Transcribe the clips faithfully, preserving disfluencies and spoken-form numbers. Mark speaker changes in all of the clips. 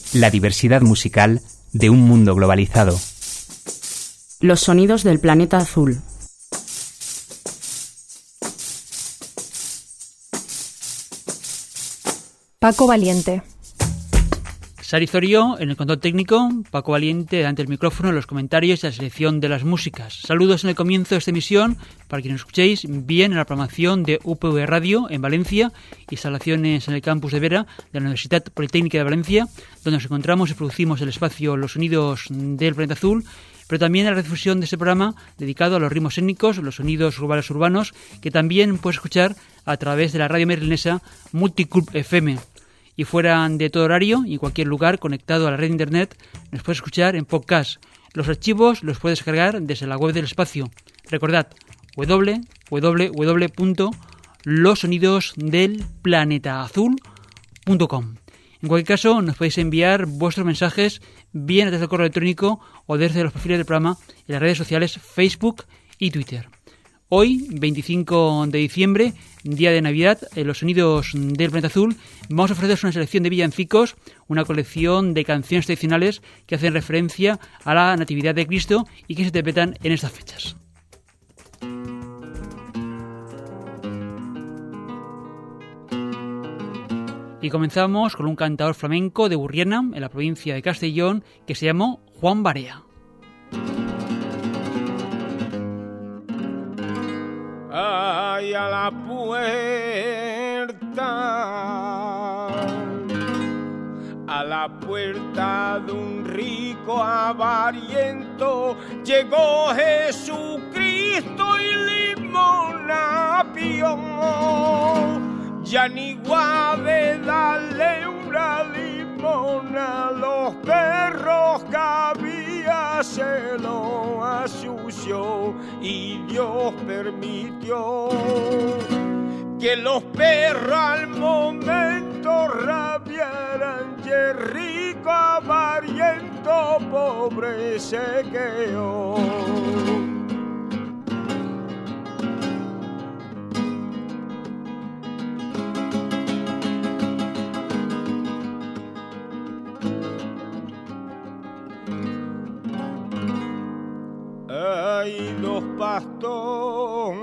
Speaker 1: la diversidad musical de un mundo globalizado.
Speaker 2: Los sonidos del planeta azul.
Speaker 3: Paco Valiente.
Speaker 4: Sari Zorio en el control técnico, Paco Valiente ante el micrófono, los comentarios y la selección de las músicas. Saludos en el comienzo de esta emisión para que nos escuchéis bien en la programación de U P V Radio en Valencia, instalaciones en el campus de Vera de la Universidad Politécnica de Valencia, donde nos encontramos y producimos el espacio Los Sonidos del Planeta Azul, pero también la redifusión de este programa dedicado a los ritmos étnicos, los sonidos globales urbanos, que también puedes escuchar a través de la radio merlinesa Multiclub F M. Y fuera de todo horario y en cualquier lugar conectado a la red de internet, nos puedes escuchar en podcast. Los archivos los puedes descargar desde la web del espacio. Recordad, doble u doble u doble u punto los sonidos del planeta azul punto com. En cualquier caso, nos podéis enviar vuestros mensajes bien desde el correo electrónico o desde los perfiles del programa en las redes sociales Facebook y Twitter. Hoy, veinticinco de diciembre, día de Navidad, en Los Sonidos del Planeta Azul, vamos a ofreceros una selección de villancicos, una colección de canciones tradicionales que hacen referencia a la Natividad de Cristo y que se interpretan en estas fechas. Y comenzamos con un cantador flamenco de Burriana, en la provincia de Castellón, que se llamó Juan Barea.
Speaker 5: Ay, a la puerta, a la puerta de un rico avariento, llegó Jesucristo y limona pidió. Ya ni guave darle una limona, los perros que había se lo asució y Dios permitió que los perros al momento rabiaran y el rico avariento pobre se quedó. Hay dos pastores,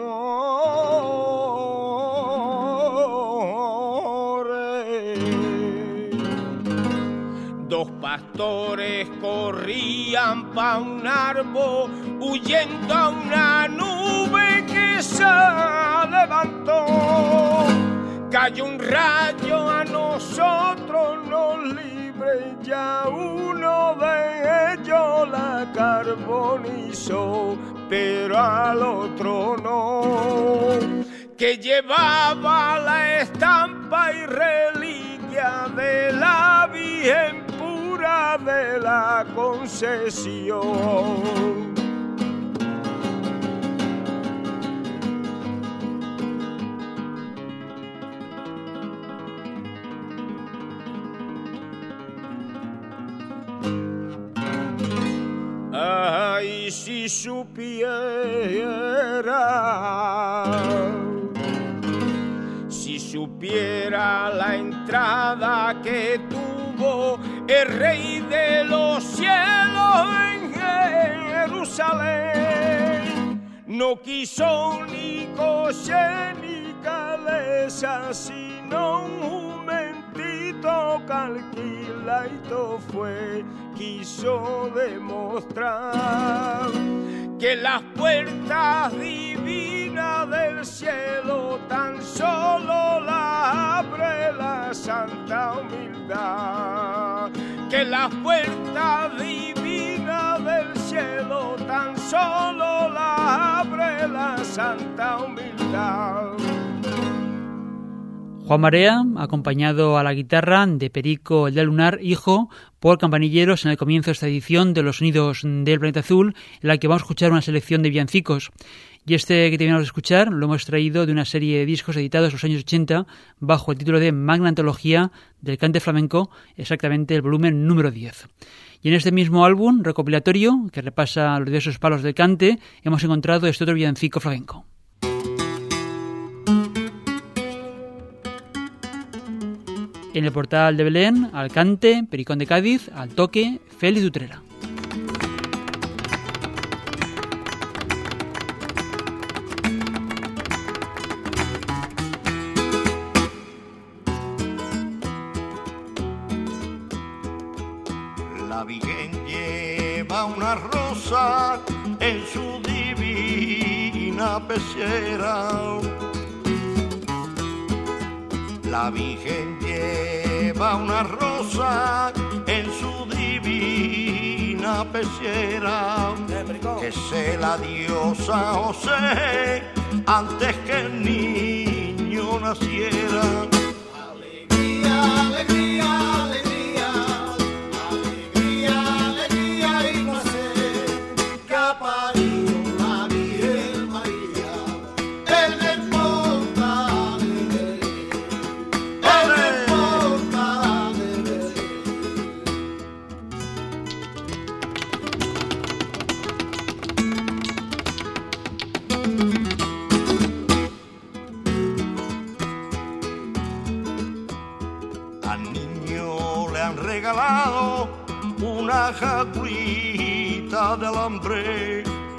Speaker 5: dos pastores corrían pa' un árbol huyendo a una nube que se levantó. Cayó un rayo a nosotros, nos libre, ya uno de ellos la carbonizó, pero al otro no, que llevaba la estampa y reliquia de la Virgen pura de la Concesión. Ay, si supiera, si supiera la entrada que tuvo el Rey de los cielos en Jerusalén, no quiso ni coche ni caleza, sino un momentito calquila y todo fue. Quiso demostrar que las puertas divinas del cielo tan solo las abre la santa humildad, que las puertas divinas del cielo tan solo las abre la santa humildad.
Speaker 4: Juan Barea, acompañado a la guitarra de Perico el de Lunar, hijo, por campanilleros en el comienzo de esta edición de Los Sonidos del Planeta Azul, en la que vamos a escuchar una selección de villancicos. Y este que terminamos de escuchar lo hemos traído de una serie de discos editados en los años ochenta bajo el título de Magna Antología del Cante Flamenco, exactamente el volumen número diez. Y en este mismo álbum recopilatorio, que repasa los diversos palos del cante, hemos encontrado este otro villancico flamenco. En el Portal de Belén, al cante, Pericón de Cádiz, al toque, Félix de Utrera.
Speaker 3: La Virgen lleva una rosa en su divina pechera. La Virgen lleva una rosa en su divina pechera, que se la dio San José antes que el niño naciera. Alegría, alegría, alegría, alegría, alegría y placer, que ha parido la Virgen María en el portal de Belén, en el portal de Belén. Al niño le han regalado una jaculita de alambre.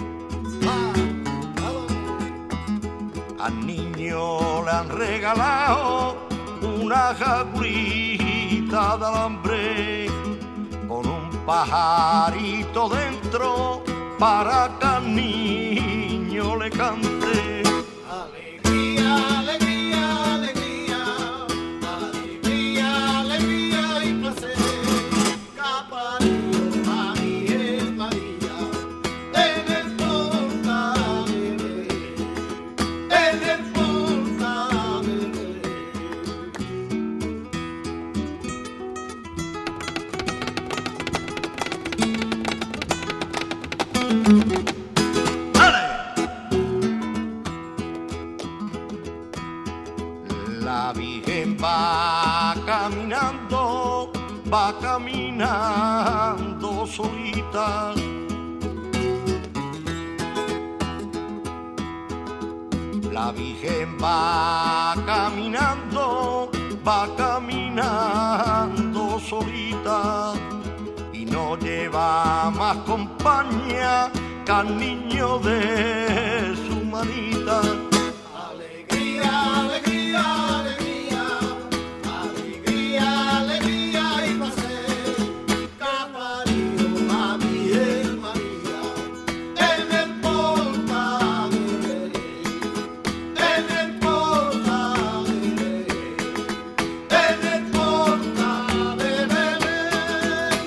Speaker 3: Al niño le han regalado una jaculita de alambre con un pajarito dentro para que al niño le cante. Alegría, alegría, alegría, alegría, alegría y placer, que ha parido la Virgen María en el portal de Belén, en el portal de Belén. La Virgen va caminando, va caminando solita. La Virgen va caminando, va caminando solita y no lleva más compañía que al niño de su manita. Alegría, alegría, alegría, alegría, alegría y placer, que ha parido la Virgen María en el portal de Belén, en el portal de Belén, en el portal de Belén.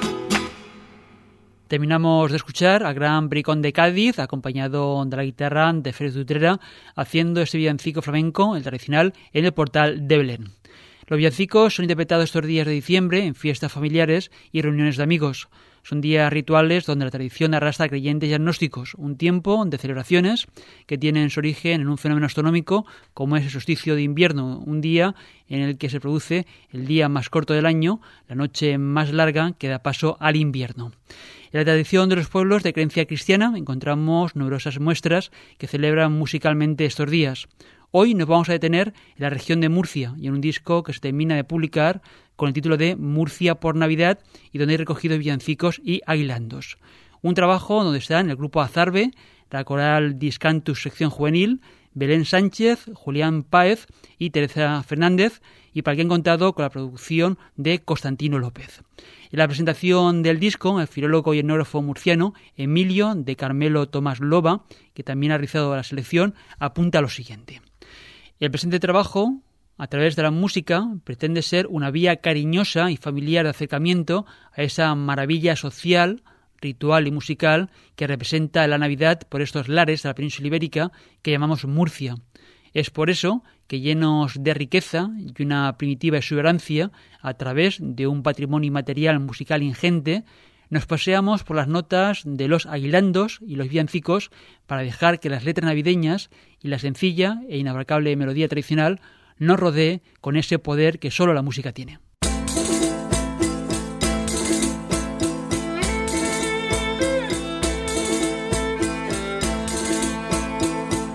Speaker 4: Terminamos de escuchar a gran Pericón de Cádiz, acompañado de la guitarra de Félix de Utrera, haciendo este villancico flamenco, el tradicional, en el Portal de Belén. Los villancicos son interpretados estos días de diciembre en fiestas familiares y reuniones de amigos. Son días rituales donde la tradición arrastra a creyentes y agnósticos, un tiempo de celebraciones que tienen su origen en un fenómeno astronómico como es el solsticio de invierno, un día en el que se produce el día más corto del año, la noche más larga que da paso al invierno. En la tradición de los pueblos de creencia cristiana encontramos numerosas muestras que celebran musicalmente estos días. Hoy nos vamos a detener en la región de Murcia y en un disco que se termina de publicar con el título de Murcia por Navidad y donde hay recogidos villancicos y aguilandos. Un trabajo donde están el grupo Azarbe, la coral Discantus sección juvenil, Belén Sánchez, Julián Páez y Teresa Fernández, y para el que han contado con la producción de Constantino López. En la presentación del disco, el filólogo y etnógrafo murciano Emilio de Carmelo Tomás Loba, que también ha realizado la selección, apunta a lo siguiente. El presente trabajo, a través de la música, pretende ser una vía cariñosa y familiar de acercamiento a esa maravilla social, ritual y musical que representa la Navidad por estos lares de la península ibérica que llamamos Murcia. Es por eso que, llenos de riqueza y una primitiva exuberancia, a través de un patrimonio inmaterial musical ingente, nos paseamos por las notas de los aguilandos y los villancicos para dejar que las letras navideñas y la sencilla e inabarcable melodía tradicional nos rodee con ese poder que solo la música tiene.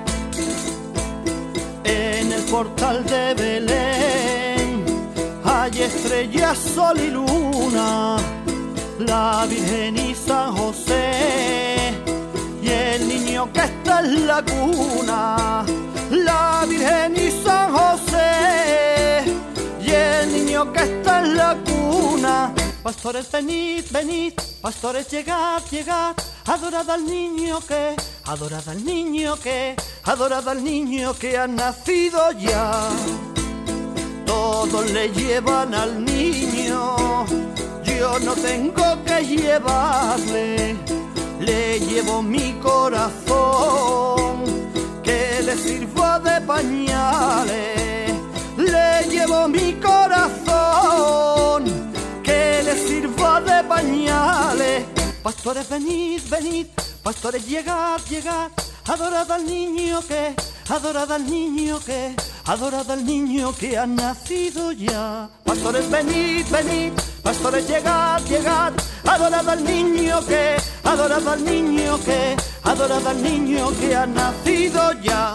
Speaker 3: En el portal de Belén hay estrellas, sol y luna, la Virgen y San José, y el niño que está en la cuna, la Virgen y San José, y el niño que está en la cuna. Pastores, venid, venid, pastores, llegad, llegad, adorad al niño que, adorad al niño que, adorad al niño que ha nacido ya. Todos le llevan al niño, yo no tengo que llevarle, le llevo mi corazón, que le sirva de pañales, le llevo mi corazón, que le sirva de pañales. Pastores, venid, venid, pastores, llegad, llegad, adorad al niño que, adorad al niño que, adorad al niño que ha nacido ya. Pastores, venid, venid, pastores, llegad, llegad, adorad al niño que, adorad al niño que, adorad al niño que ha nacido ya.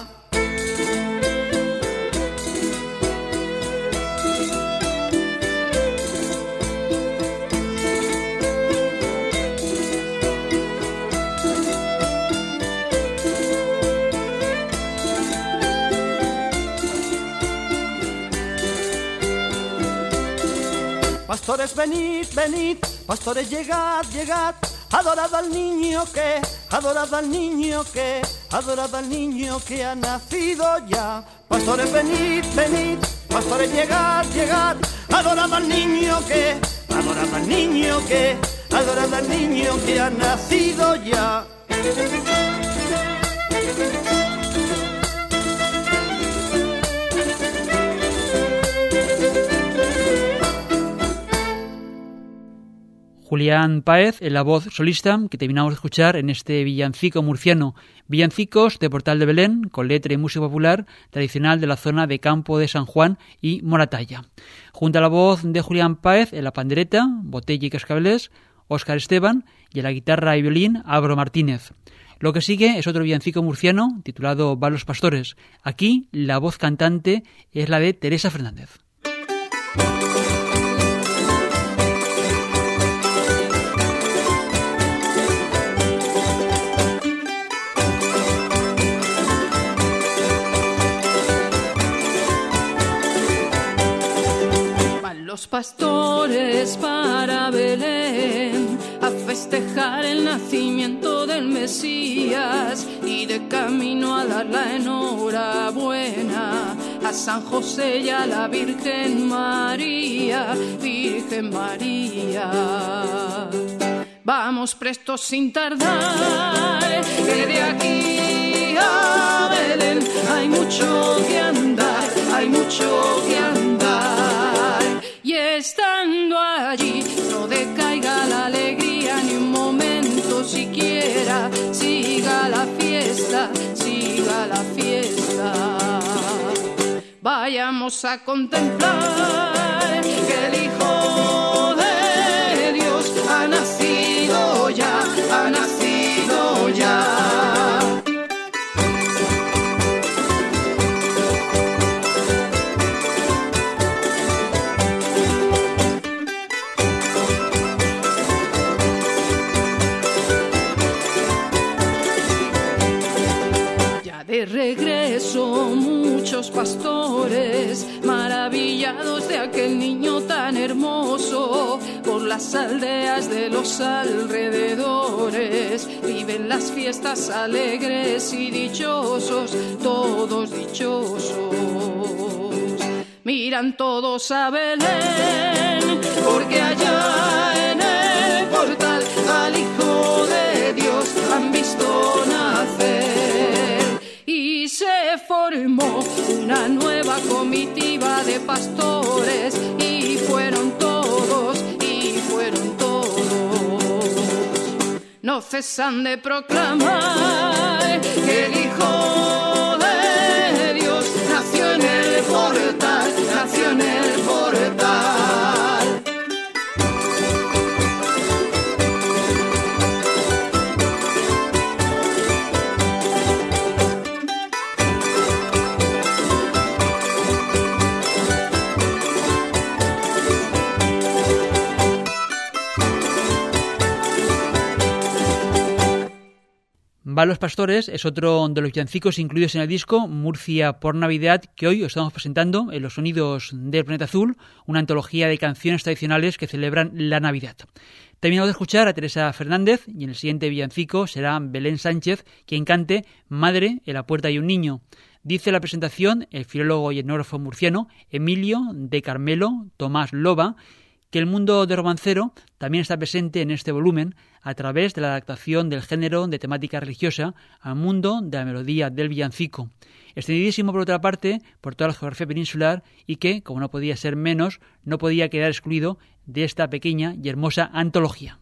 Speaker 3: Pastores, venid, venid, pastores, llegad, llegad, adorad al niño que, adorad al niño que, adorad al niño que ha nacido ya. Pastores, venid, venid, pastores, llegad, llegad, adorad al niño que, adorad al niño que, adorad al niño que ha nacido ya.
Speaker 4: Julián Páez en la voz solista que terminamos de escuchar en este villancico murciano. Villancicos de Portal de Belén, con letra y música popular tradicional de la zona de Campo de San Juan y Moratalla. Junto a la voz de Julián Páez en la pandereta, botella y cascabeles, Óscar Esteban, y en la guitarra y violín, Álvaro Martínez. Lo que sigue es otro villancico murciano titulado Van los pastores. Aquí la voz cantante es la de Teresa Fernández.
Speaker 6: Los pastores para Belén a festejar el nacimiento del Mesías y de camino a dar la enhorabuena a San José y a la Virgen María, Virgen María. Vamos prestos sin tardar, que de aquí a Belén hay mucho que andar, hay mucho que andar. Y estando allí no decaiga la alegría ni un momento siquiera, siga la fiesta, siga la fiesta. Vayamos a contemplar que el Hijo de Dios ha nacido ya, ha nacido ya. De regreso muchos pastores, maravillados de aquel niño tan hermoso, por las aldeas de los alrededores, viven las fiestas alegres y dichosos, todos dichosos. Miran todos a Belén, porque allá en el portal al Hijo de Dios han visto nacer. Y se formó una nueva comitiva de pastores y fueron todos, y fueron todos. No cesan de proclamar que el Hijo de Dios nació en el portal, nació en el portal.
Speaker 4: Van los Pastores es otro de los villancicos incluidos en el disco Murcia por Navidad, que hoy os estamos presentando en Los Sonidos del Planeta Azul, una antología de canciones tradicionales que celebran la Navidad. Terminamos de escuchar a Teresa Fernández y en el siguiente villancico será Belén Sánchez quien cante Madre, en la puerta hay un niño. Dice la presentación el filólogo y etnógrafo murciano Emilio de Carmelo Tomás Loba que el mundo de romancero también está presente en este volumen a través de la adaptación del género de temática religiosa al mundo de la melodía del villancico. Extendidísimo por otra parte por toda la geografía peninsular y que, como no podía ser menos, no podía quedar excluido de esta pequeña y hermosa antología.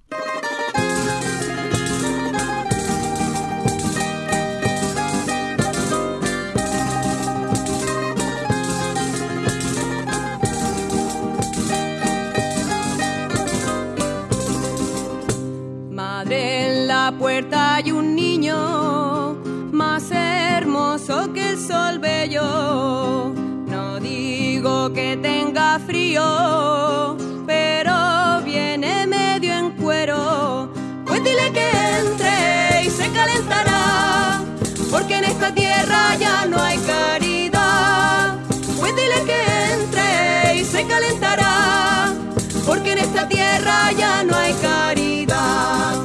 Speaker 6: En la puerta hay un niño más hermoso que el sol bello. No digo que tenga frío, pero viene medio en cuero. Pues dile que entre y se calentará, porque en esta tierra ya no hay caridad. Pues dile que entre y se calentará, porque en esta tierra ya no hay caridad.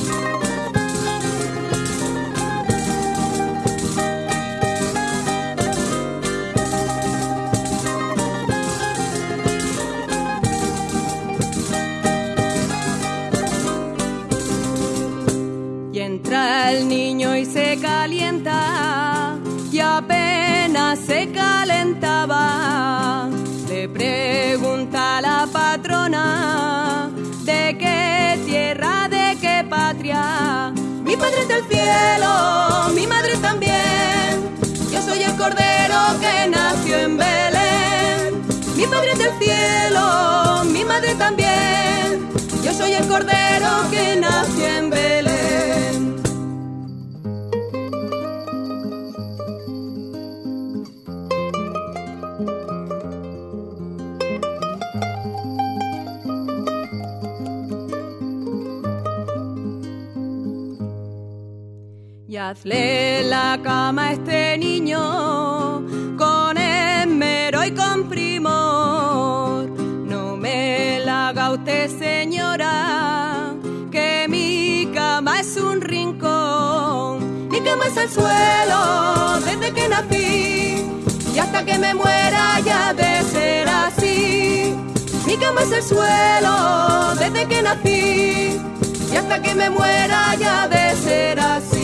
Speaker 6: Entra el niño y se calienta, y apenas se calentaba, le pregunta a la patrona, ¿de qué tierra, de qué patria? Mi padre es del cielo, mi madre también, yo soy el cordero que nació en Belén. Mi padre es del cielo, mi madre también, yo soy el cordero que nació en Belén. Y hazle la cama a este niño con esmero y con primor. No me la haga usted, señora, que mi cama es un rincón. Mi cama es el suelo desde que nací, y hasta que me muera ya de ser así. Mi cama es el suelo desde que nací, y hasta que me muera ya de ser así.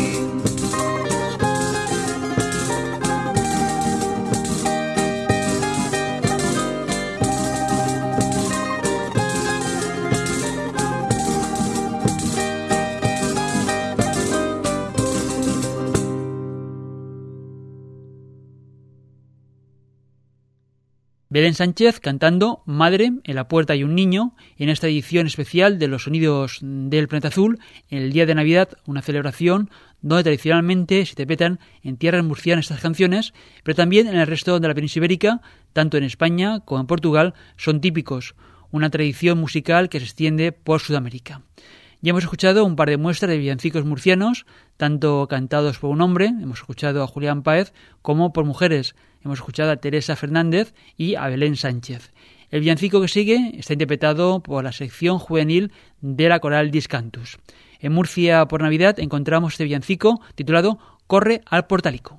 Speaker 4: Belén Sánchez cantando Madre, en la puerta hay un niño, en esta edición especial de Los Sonidos del Planeta Azul, en el día de Navidad, una celebración donde tradicionalmente se interpretan en tierras murcianas estas canciones, pero también en el resto de la península ibérica, tanto en España como en Portugal, son típicos, una tradición musical que se extiende por Sudamérica. Ya hemos escuchado un par de muestras de villancicos murcianos, tanto cantados por un hombre, hemos escuchado a Julián Páez, como por mujeres. Hemos escuchado a Teresa Fernández y a Belén Sánchez. El villancico que sigue está interpretado por la sección juvenil de la coral Discantus. En Murcia por Navidad encontramos este villancico titulado Corre al Portalico.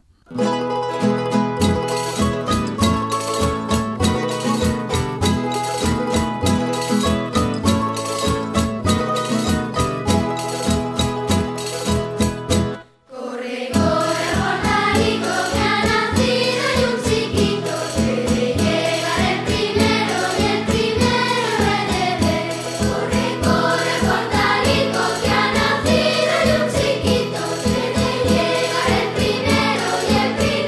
Speaker 7: Primero y el primero.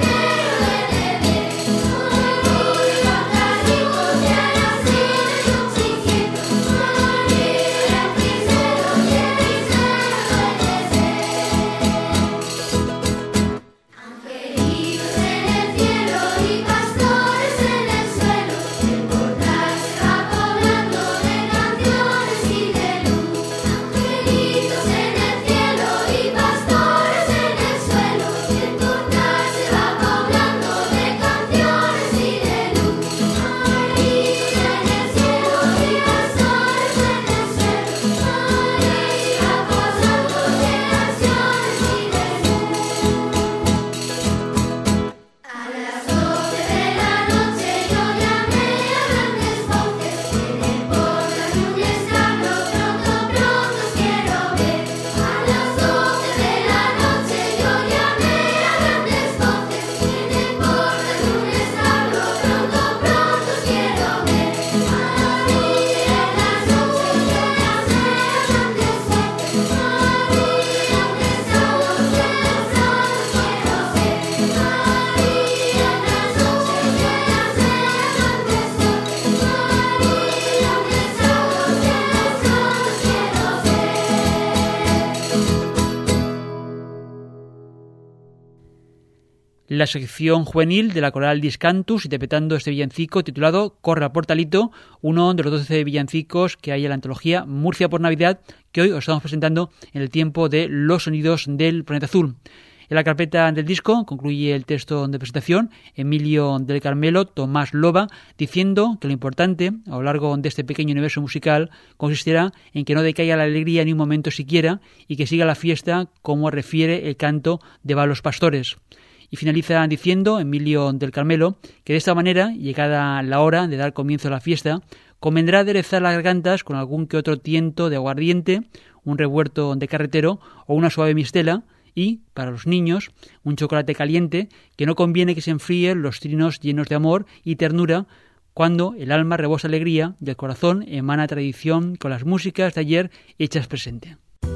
Speaker 4: la sección juvenil de la coral Discantus, interpretando este villancico titulado Corre al Portalito, uno de los doce villancicos que hay en la antología Murcia por Navidad, que hoy os estamos presentando en el tiempo de Los Sonidos del Planeta Azul. En la carpeta del disco concluye el texto de presentación Emilio del Carmelo Tomás Loba, diciendo que lo importante a lo largo de este pequeño universo musical consistirá en que no decaiga la alegría ni un momento siquiera y que siga la fiesta como refiere el canto de Va los Pastores. Y finaliza diciendo Emilio del Carmelo que de esta manera, llegada la hora de dar comienzo a la fiesta, convendrá aderezar las gargantas con algún que otro tiento de aguardiente, un revuelto de carretero o una suave mistela, y, para los niños, un chocolate caliente que no conviene que se enfríen los trinos llenos de amor y ternura cuando el alma rebosa alegría y el corazón emana tradición con las músicas de ayer hechas presente.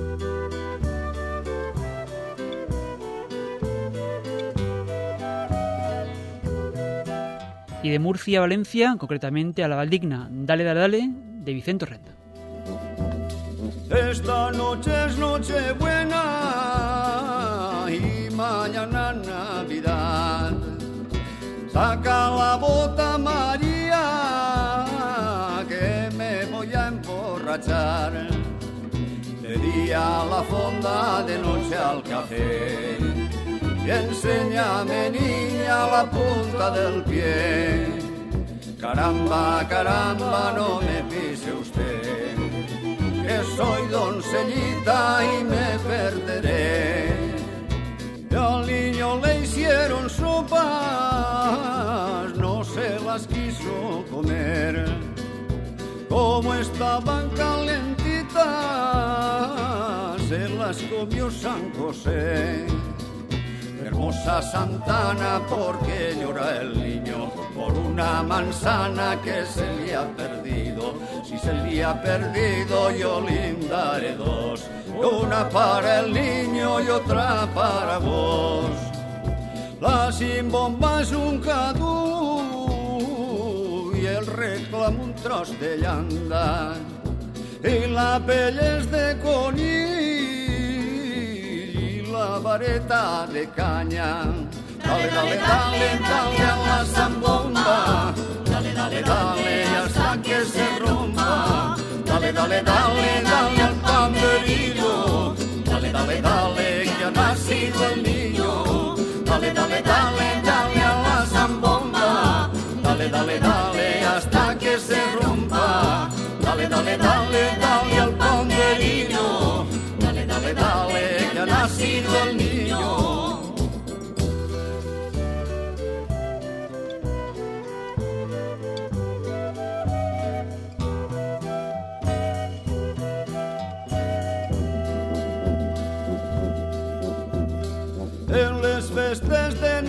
Speaker 4: Y de Murcia a Valencia, concretamente a la Valdigna, Dale, dale, dale, de Vicente Renda.
Speaker 3: Esta noche es Nochebuena y mañana Navidad. Saca la bota, María, que me voy a emborrachar. De día a la fonda, de noche al café. Y enséñame, niña, la punta del pie. Caramba, caramba, no me pise usted, que soy doncellita y me perderé. Y al niño le hicieron sopas, no se las quiso comer. Como estaban calentitas, se las comió San José. Hermosa Santana, ¿por qué llora el niño? Por una manzana que se le ha perdido. Si se le ha perdido, yo le daré dos. Una para el niño y otra para vos. La sin bomba es un cadú y el reclamo un tros de llanda. Y la pelle es de conill la vareta de caña. Dale, dale, dale, dale a la zambomba. Dale, dale, dale hasta que se rompa. Dale, dale, dale, dale al panderillo. Dale, dale, dale que ha nacido el niño. Dale, dale, dale, dale a la zambomba. Dale, dale, dale hasta que se rompa. Dale, dale, dale, dale al panderillo. Dale, dale, dale que ha nacido el niño. En les festes de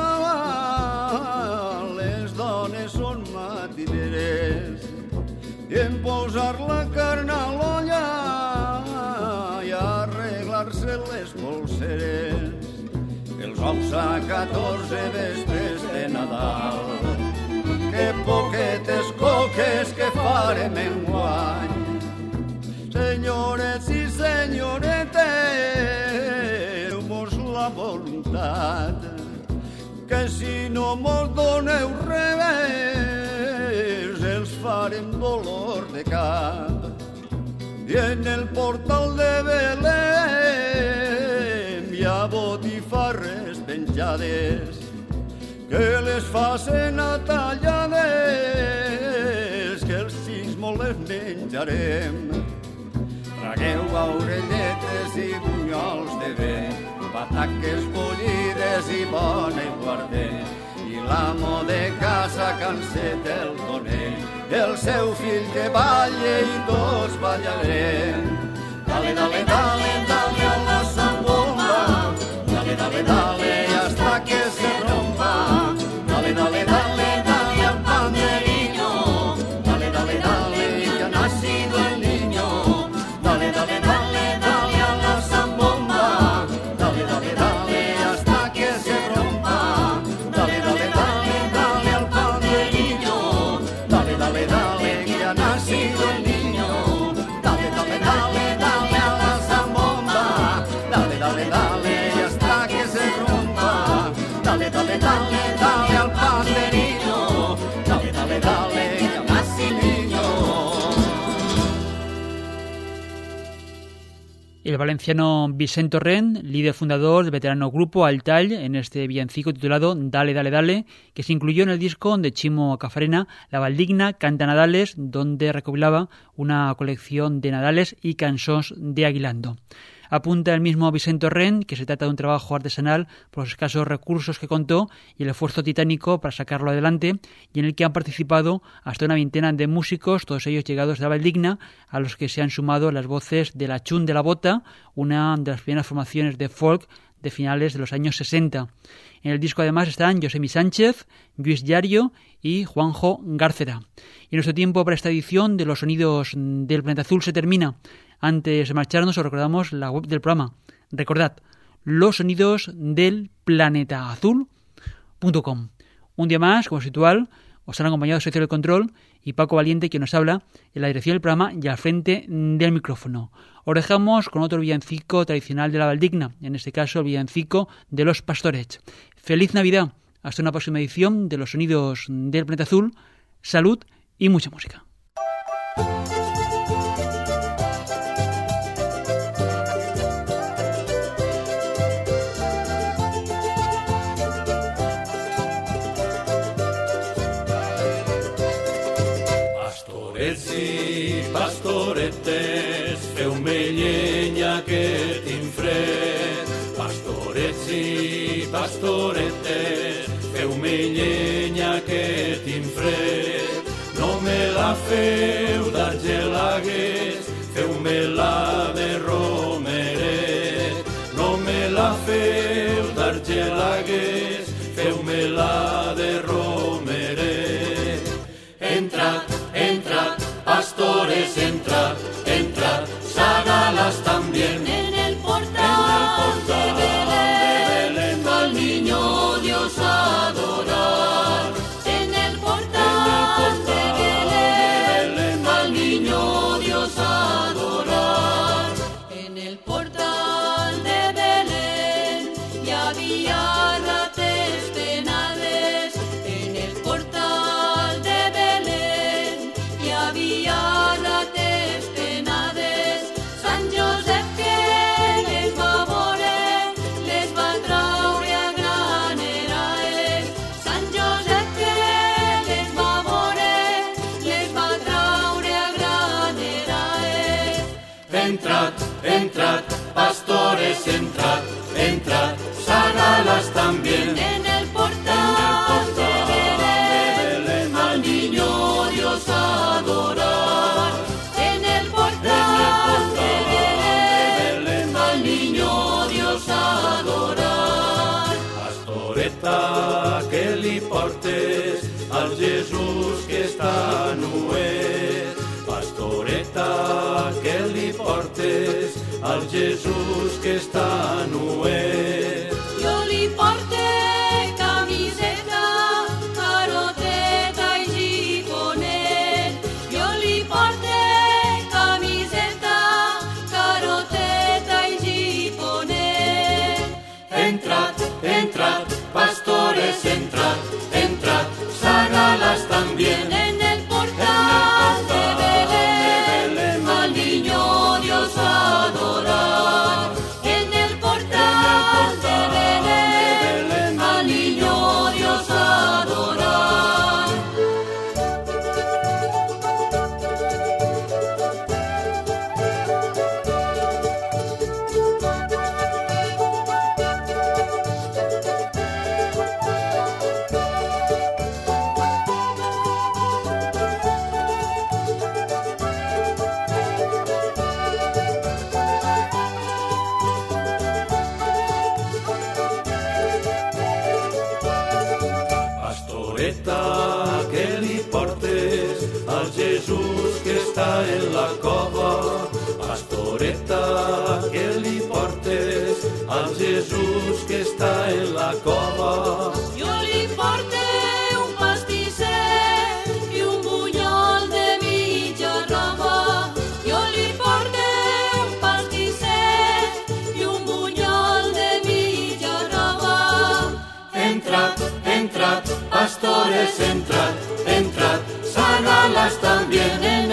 Speaker 3: Nadal les dones són matineres i en posar la carn a l'olla i arreglar-se les polseres. Els ous a catorze vespres de Nadal, que poquetes coques que farem enguany. Senyores i senyoretes, mos la voluntat, que si no mos doneu res, els farem dolor de cap. I en el portal de Belém hi ha botifarres penjades, que les facen a tallades, que els sis molt les menjarem. Tragueu orelletes i bunyols de bé, pataques bullides i bon aiguarder. I l'amo de casa canseta el conell, el seu fill que balle i tots ballarem. Dale, dale, dale, dale a la zambomba. Dale, dale, dale hasta que se rompa. Dale, dale, dale, dale al panderillo. Dale, dale, dale que ha nacido el niño. Dale, dale, dale, dale a la zambomba. Dale, dale, dale hasta que se rompa. Dale, dale, dale, dale al panderillo. Dale, dale, dale que ha nacido el niño. Dale, dale, dale, dale a la zambomba.
Speaker 4: El valenciano Vicent Torrent, líder fundador del veterano grupo Altall, en este villancico titulado Dale, Dale, Dale, que se incluyó en el disco de Chimo Cafarena, La Valdigna Canta Nadales, donde recopilaba una colección de nadales y cançons de Aguilando. Apunta el mismo Vicent Torrent que se trata de un trabajo artesanal por los escasos recursos que contó y el esfuerzo titánico para sacarlo adelante, y en el que han participado hasta una veintena de músicos, todos ellos llegados de la Valdigna, a los que se han sumado las voces de la Chun de la Bota, una de las primeras formaciones de folk de finales de los años sesenta. En el disco además están Josemi Sánchez, Lluís Llario y Juanjo Gárcera. Y nuestro tiempo para esta edición de Los Sonidos del Planeta Azul se termina. Antes de marcharnos os recordamos la web del programa. Recordad, los sonidos del planeta azul punto com. Un día más, como es habitual, os han acompañado Sergio del Control y Paco Valiente, quien nos habla en la dirección del programa y al frente del micrófono. Os dejamos con otro villancico tradicional de la Valdigna, en este caso el villancico de los Pastorets. ¡Feliz Navidad! Hasta una próxima edición de Los Sonidos del Planeta Azul. Salud y mucha música.
Speaker 7: Pastorets i pastoretes, feu-me llenya que tinc fred. Pastorets i pastoretes, feu-me llenya que tinc fred. No me la feu d'argelagues, feu-me-la de romeret. No me la feu d'argelagues, feu-me-la de romeret. Entrad, entrad, pastores, entrad, entrad, ságalas también.
Speaker 6: En el portal de Belén, al niño Dios adorar. En el portal de Belén, al niño Dios adorar. En el portal de Belén ya había rates tenades. En el portal de Belén ya había rates tenades. Sant Josep que les va veure, les va traure a graneraes. Sant Josep que les va veure, les va traure a graneraes.
Speaker 7: Entrad, entrad, pastores, entrad, entrad, ságalas también.
Speaker 6: En el portal de Belén al niño Dios adorar. En el portal de Belén al niño Dios adorar.
Speaker 7: Pastoreta, que li portes al Jesús que està nuet. Pastoreta, que li portes al Jesús que està nuet.
Speaker 6: Jo li porte camiseta, caroteta i giponet. Jo li porte camiseta, caroteta i giponet.
Speaker 7: Entrad, entrad, pastores, entrad, entrad, ságalas también.
Speaker 6: En el portal de Belén al niño Dios adorar. En el portal de Belén al niño Dios adorar.
Speaker 7: Pastoreta, que li portes al Jesús que està en la cova. Pastoreta, que li portes al Jesús que està en la cova.
Speaker 6: Jo li porte un pastisset i un bunyol de mitja roba. Jo li porte un pastisset i un bunyol de mitja roba.
Speaker 7: Entrad, entrad, pastores, entrad, entrad, ságalas también.
Speaker 6: En